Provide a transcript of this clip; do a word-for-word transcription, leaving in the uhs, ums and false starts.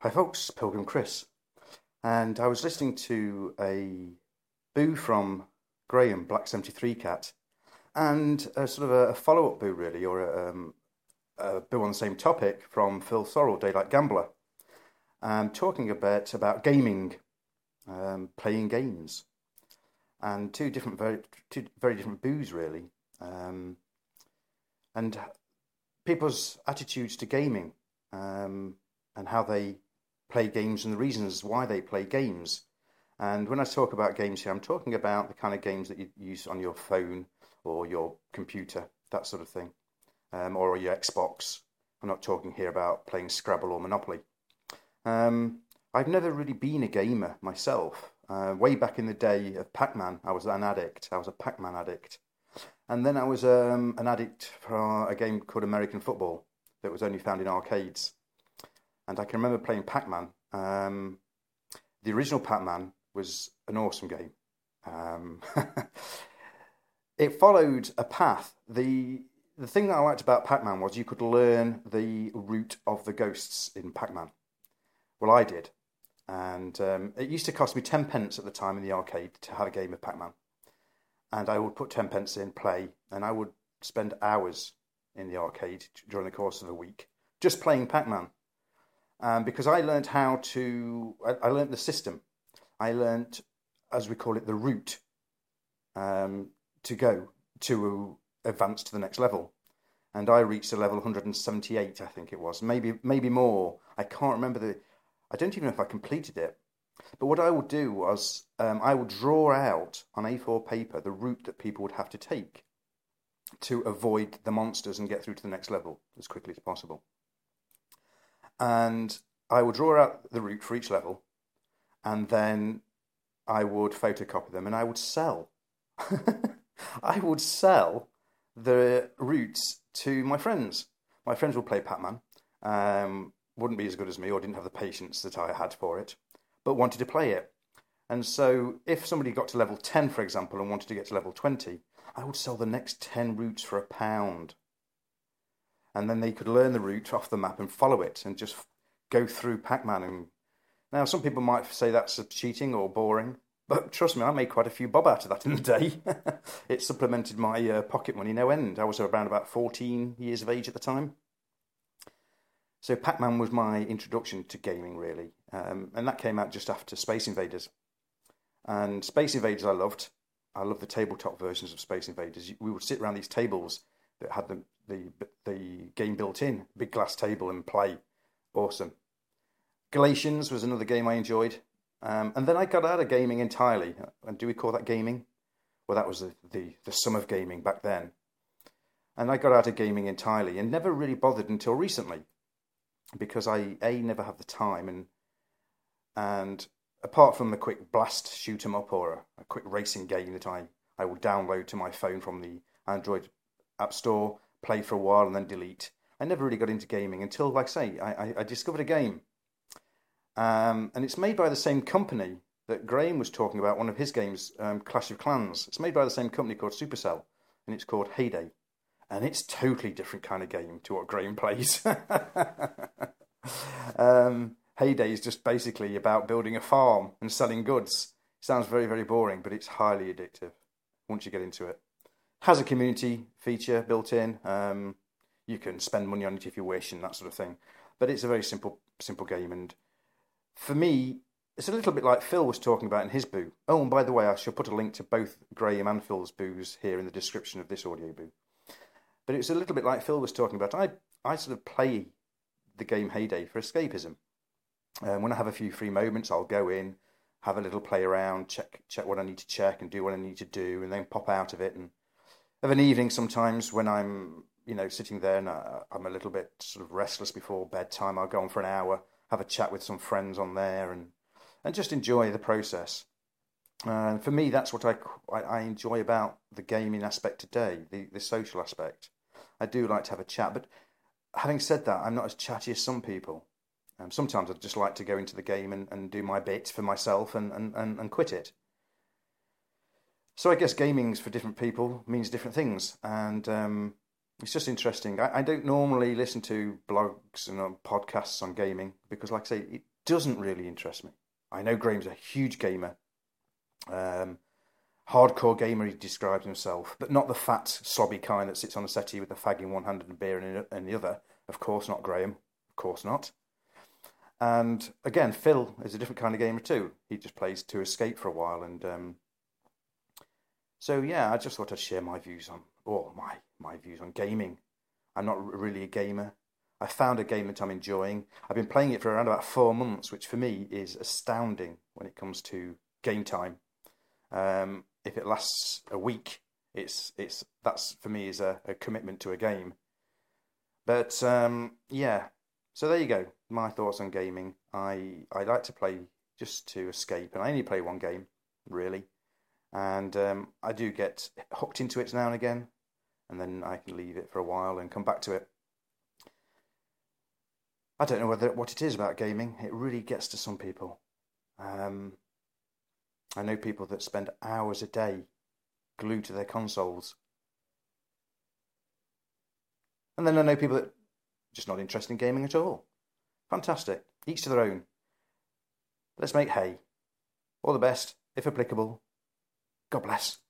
Hi folks, Pilgrim Chris. And I was listening to a boo from Graham, Black seventy-three Cat, and a sort of a, a follow-up boo really, or a, um, a boo on the same topic from Phil Sorrell, Daylight Gambler, um, talking a bit about gaming, um, playing games, and two different, very, two very different boos really, um, and people's attitudes to gaming, um, and how they play games and the reasons why they play games. And when I talk about games here, I'm talking about the kind of games that you use on your phone or your computer, that sort of thing, um, or your Xbox. I'm not talking here about playing Scrabble or Monopoly. Um, I've never really been a gamer myself. Uh, way back in the day of Pac-Man, I was an addict. I was a Pac-Man addict. And then I was um, an addict for a game called American Football that was only found in arcades. And I can remember playing Pac-Man. Um, the original Pac-Man was an awesome game. Um, it followed a path. The the thing that I liked about Pac-Man was you could learn the route of the ghosts in Pac-Man. Well, I did. And um, it used to cost me ten pence at the time in the arcade to have a game of Pac-Man. And I would put ten pence in, play, and I would spend hours in the arcade during the course of a week just playing Pac-Man. Um, because I learned how to, I, I learned the system. I learned, as we call it, the route um, to go to advance to the next level. And I reached the level one hundred seventy-eight, I think it was, maybe maybe more. I can't remember the, I don't even know if I completed it. But what I would do was, um, I would draw out on A four paper the route that people would have to take to avoid the monsters and get through to the next level as quickly as possible. And I would draw out the route for each level, and then I would photocopy them, and I would sell. I would sell the routes to my friends. My friends would play Pac-Man, um, wouldn't be as good as me, or didn't have the patience that I had for it, but wanted to play it. And so if somebody got to level ten, for example, and wanted to get to level twenty, I would sell the next ten routes for a pound. And then they could learn the route off the map and follow it and just go through Pac-Man. And now some people might say that's cheating or boring, but trust me, I made quite a few bob out of that in the day. It supplemented my uh, pocket money no end. I was around about fourteen years of age at the time. So Pac-Man was my introduction to gaming, really. Um, and that came out just after Space Invaders. And Space Invaders I loved. I loved the tabletop versions of Space Invaders. We would sit around these tables that had the, the the game built in, big glass table, and play. Awesome. Galatians was another game I enjoyed. Um, and then I got out of gaming entirely. And do we call that gaming? Well, that was the, the, the sum of gaming back then. And I got out of gaming entirely and never really bothered until recently. Because I, A, never have the time. And and apart from the quick blast shoot 'em up or a, a quick racing game that I, I will download to my phone from the Android App Store, play for a while and then delete. I never really got into gaming until, like I say, I, I, I discovered a game. Um, and it's made by the same company that Graham was talking about, one of his games, um, Clash of Clans. It's made by the same company called Supercell, and it's called Hay Day. And it's totally different kind of game to what Graham plays. um, Hay Day is just basically about building a farm and selling goods. It sounds very, very boring, but it's highly addictive once you get into it. Has a community feature built in. Um, you can spend money on it if you wish and that sort of thing. But it's a very simple simple game. And for me, it's a little bit like Phil was talking about in his boo. Oh, and by the way, I shall put a link to both Graham and Phil's boos here in the description of this audio boo. But it's a little bit like Phil was talking about. I, I sort of play the game Hay Day for escapism. Um, when I have a few free moments, I'll go in, have a little play around, check check what I need to check and do what I need to do, and then pop out of it. And of an evening sometimes when I'm, you know, sitting there and I'm a little bit sort of restless before bedtime, I'll go on for an hour, have a chat with some friends on there and, and just enjoy the process. And uh, for me, that's what I, I, I enjoy about the gaming aspect today, the, the social aspect. I do like to have a chat, but having said that, I'm not as chatty as some people. Um, sometimes I'd just like to go into the game and, and do my bit for myself and, and, and, and quit it. So I guess gaming's for different people means different things, and um, it's just interesting. I, I don't normally listen to blogs and uh, podcasts on gaming because, like I say, it, doesn't really interest me. I know Graham's a huge gamer. Um, hardcore gamer, he describes himself, but not the fat, slobby kind that sits on a settee with a fag in one hand and a beer in, in the other. Of course not, Graham. Of course not. And again, Phil is a different kind of gamer too. He just plays to escape for a while. And um, so, yeah, I just thought I'd share my views on, or my, my views on gaming. I'm not really a gamer. I found a game that I'm enjoying. I've been playing it for around about four months, which for me is astounding when it comes to game time. Um, if it lasts a week, it's it's that's for me is a, a commitment to a game. But um, yeah, so there you go. My thoughts on gaming. I I like to play just to escape, and I only play one game really, and um, I do get hooked into it now and again, and then I can leave it for a while and come back to it. I don't know whether what it is about gaming. It really gets to some people. Um, I know people that spend hours a day glued to their consoles. And then I know people that are just not interested in gaming at all. Fantastic. Each to their own. Let's make hay. All the best, if applicable. God bless.